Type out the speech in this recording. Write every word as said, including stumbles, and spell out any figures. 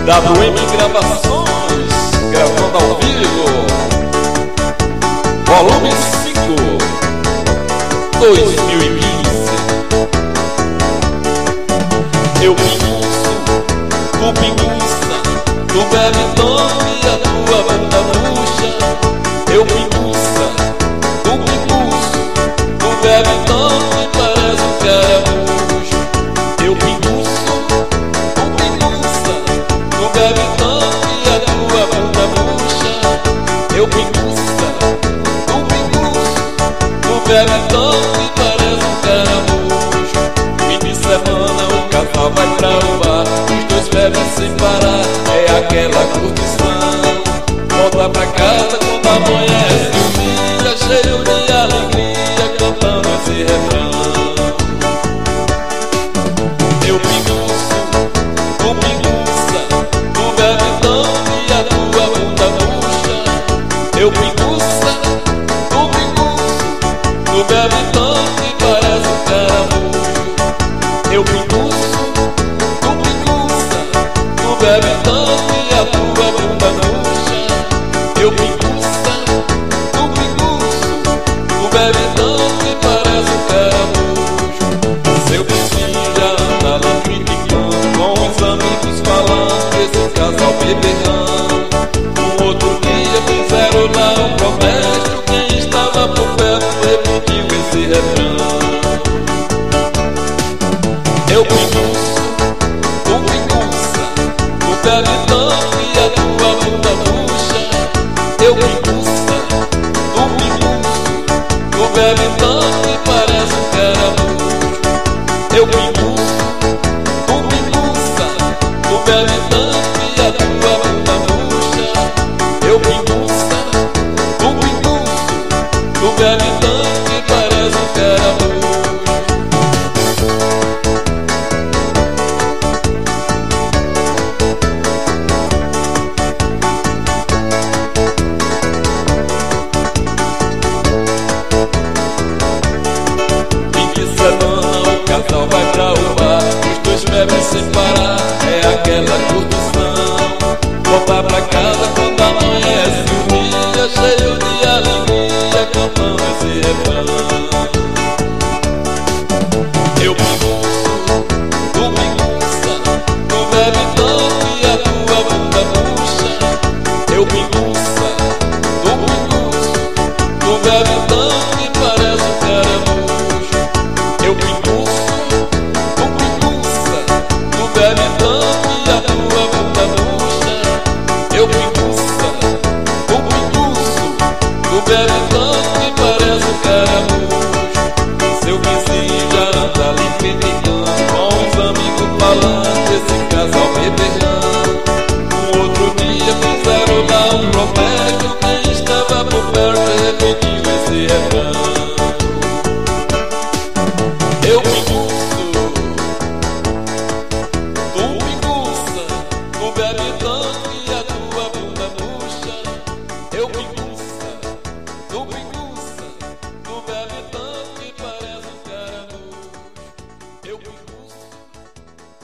W M Gravações, gravando ao vivo, volume cinco, dois mil e quinze. Eu pinguço, tu pinguça, tu bebe tome e a tua bunda murcha. Eu pinguça, tu pinguço, tu bebe tome e parece um caramujo. Eu pinguço, tu pinguça, tu bebe tome e a tua bunda murcha. Eu pinguça, tu pinguço, tu bebe tome e parece um caramujo. Fim de semana o casal vai pra o bar, os dois bebem sem parar, é aquela curtição. Volta pra casa quando amanhece o dia, cheio de alegria, cantando esse refrão. Eu pinguço, tu pinguça, tu bebe tome e a tua bunda murcha. Eu pinguça, tu pinguço, tu bebe tome e parece um caramujo. Eu pinguço, tu pinguça, tu bebe tome e a tua bunda murcha. Eu pinguça, tu pinguço, tu bebe tome e parece um caramujo. Seu vizinho já anda lá criticando, com os amigos falando desse casal beberrão. Um outro dia fizeram lá um protesto, quem estava por perto repetiu esse refrão. Eu pinguço, tu pinguça, tu bebe tome e a tua bunda murcha. Eu pinguça, tu pinguço, tu bebe tome e parece um caramujo. Eu pinguço, tu pinguça, tu bebe tome e a tua bunda murcha. Eu pinguça, tu pinguço, tu bebe tome e parece um caramujo. Vai pra o bar, os dois bebem sem parar, é aquela curtição. Voltar pra casa quando amanhece o dia, cheio de alegria, cantando esse refrão. Eu pinguço, tu pinguça, tu bebe tome e a tua bunda murcha. Eu pinguça, tu pinguço, tu bebe tome e parece um caramujo. Eu pinguço, bebe tome e a tua bunda murcha. Eu pinguça, tu pinguço, tu bebe tome e parece um caramujo. Seu vizinho já anda ali criticando, com os amigos falando desse casal beberrão. Um outro dia fizeram lá um protesto, quem estava por perto repetiu esse refrão.